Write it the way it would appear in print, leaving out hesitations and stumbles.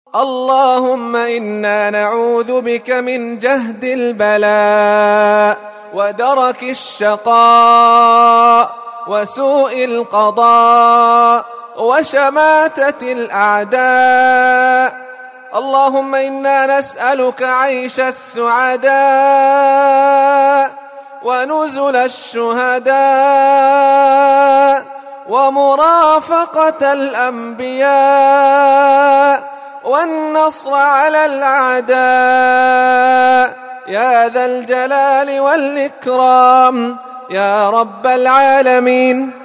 اللهم إنا نعوذ بك من جهد البلاء ودرك الشقاء وسوء القضاء وشماتة الأعداء. اللهم إنا نسألك عيش السعداء ونزل الشهداء ومرافقة الأنبياء والنصر على الأعداء يا ذا الجلال والإكرام يا رب العالمين.